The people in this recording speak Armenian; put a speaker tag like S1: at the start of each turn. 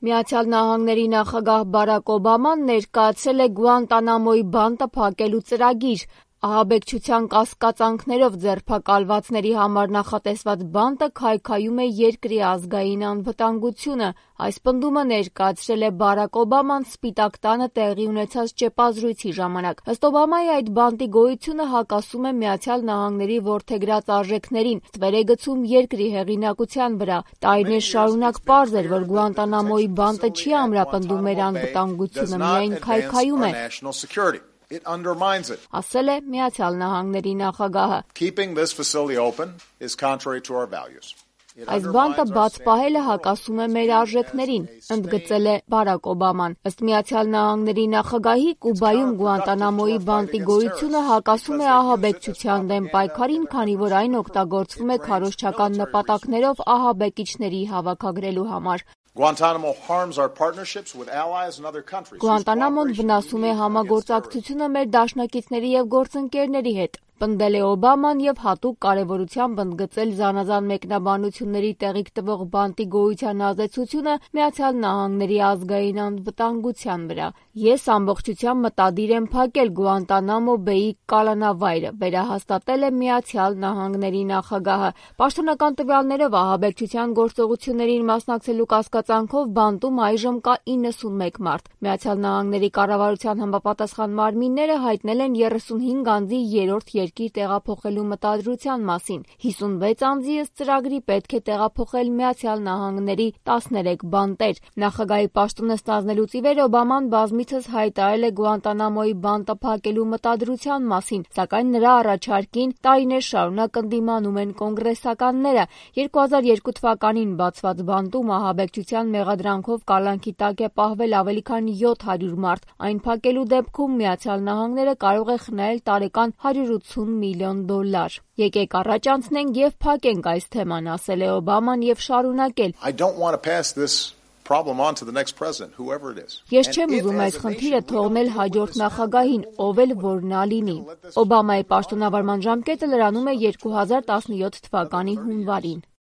S1: Միացյալ Նահանգների նախագահ Բարակ Օբաման ներկայացրել է Գուանտանամոյի բանտը փակելու ծրագիր։ Ահաբեկչության կասկածանքներով ձերբակալվածների համար նախատեսված բանտը քայքայում է երկրի ազգային անվտանգությունը։ Այս պնդումը ներկայացրել է Բարակ Օբաման Սպիտակ տանը տեղի ունեցած ճեպազրույցի ժամանակ։ Ըստ Օբամայի այդ բանտի գոյությունը հակասում է Միացյալ Նահանգների որդեգրած արժեքներին, ստվեր է գցում երկրի հեղինակության վրա։ Տարիներ շարունակ պարզ էր, որ Գուանտանամոյի բանտը չի ամրապնդում մեր անվտանգությունը, միայն քայքայում է, ասել է Միացյալ Նահանգների նախագահը։ Այս բանտը բաց պահելը հակասում է մեր արժեքներին, ընդգծել է Բարակ Օբաման։ Ըստ Միացյալ Նահանգների նախագահի, Կուբայում Գուանտանամոյի բանտի գոյությունը հակասում է ահաբեկչության դեմ պայքարին, քանի որ այն օգտագործվում է քարոզչական նպատակներով ահաբեկիչների հավաքագրելու համար։ Գուանտանամոն վնասում է համագործակցությունը մեր դաշնակիցների և գործընկերների հետ, պնդել է Օբաման և հատուկ կարևորությամբ ընդգծել զանազան մեկնաբանությունների տեղիք տվող բանտի գոյության ազդեցությունը Միացյալ Նահանգների ազգային անվտանգության վրա։ Ես ամբողջությամբ մտադիր եմ փակել Գուանտանամո Բեյի կալանավայրը, վերահաստատել է Միացյալ Նահանգների նախագահը։ Պաշտոնական տվյալներով ահաբեկչության գործողություններին մասնակցելու կասկածանքով բանտում այժմ կա 91 մարդ։ Միացյալ Նահանգների կառավարության համապատասխան մարմինները հայտնել են 35 անձի երրորդ երկիր տեղափոխելու մտադրության մասին։ 56 անձի ըստ ծրագրի պետք է տեղափոխել Միացյալ Նահանգների 13 բանտեր։ Նախագահի պաշտոնը ստանձնելուց ի վեր Օբաման բազմիցս հայտարարել է Գուանտանամոյի բանտը փակելու մտադրության մասին, սակայն նրա առաջարկին տարիներ շարունակ ընդդիմանում են կոնգրեսականները։ 2002 թվականին բացված բանտում ահաբեկչության մեղադրանքով կալանքի տակ է պահվել ավելի քան 700 մարդ։ Այն փակելու դեպքում Միացյալ Նահանգները կարող է խնայել տարեկան $180 միլիոն։ Եկեք առաջ անցնենք և փակենք այս թեման, ասել է Օբաման և շարունակել. Ես չեմ ուզում այս խնդիրը թողնել հաջորդ նախագահին, ով էլ որ նա լինի։ Օբամայի պաշտոնավարման ժամկետը լրանում է 2017 թվականի հունվարին։